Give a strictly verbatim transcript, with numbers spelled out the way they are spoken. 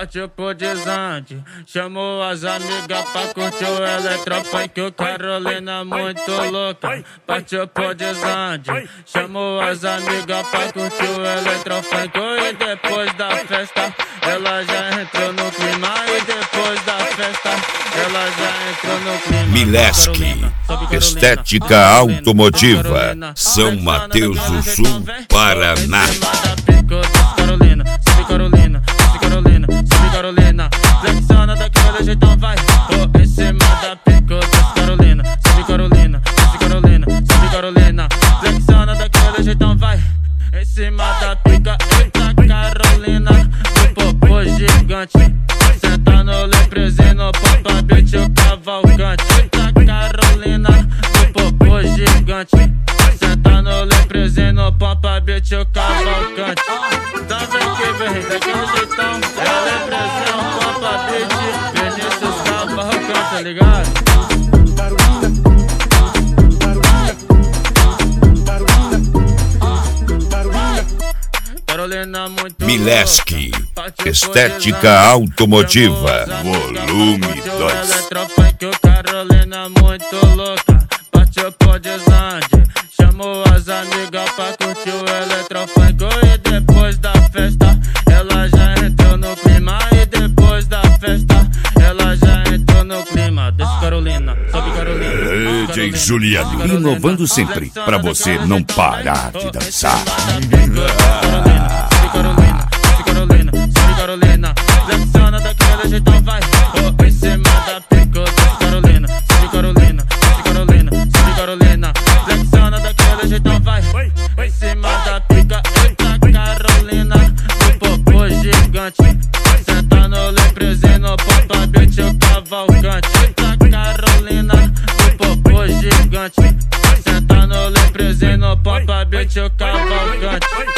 partiu pro desande. Chamou as amigas pra curtir o eletropunk. O Carolina muito louca, partiu pro desande. Chamou as amigas pra curtir o eletropunk. E depois da festa, ela já entrou no clima. E depois da festa, ela já entrou no clima. Mileski, estética automotiva, São Mateus do Sul, Paraná. Carolina, sobe Carolina, sobe Carolina, sobe Carolina. Flexiona daquele jeitão, vai. Oh, em cima da pico, desce Carolina, sobe Carolina, desce Carolina, sobe Carolina. Flexiona daquele jeitão, vai. Em cima da pica, eita Carolina, do popô gigante. Senta no leprezinho, pompa beat o cavalcante. Eita Carolina, do popô gigante. Senta no leprezinho, pompa beat o cavalcante. Então vem que vem, daquele jeitão. É leprezinho, pompa beat, Vinícius cavalcante, tá ligado? Mileski, estética automotiva, volume dois. Carolina muito louca, partiu pro desande. Chamou as amigas pra curtir o eletropunk. E depois da festa, ela já entrou no clima. E depois da festa, ela já entrou no clima. Desce Carolina, sobe Carolina. D J Juliano, inovando sempre, pra você não parar de dançar. Carolina, sobe Carolina, sobe Carolina. Flexiona daquele jeitão, vai. Oh, em cima da pico, desce Carolina, sobe Carolina, sobe Carolina, sobe Carolina. Flexiona daquele jeitão, vai. Em cima da pica, eita Carolina, do popô gigante. Senta no leprezinho, pompa beat o cavalcante. Eita Carolina, do popô gigante. Senta no leprezinho, pompa beat o cavalcante.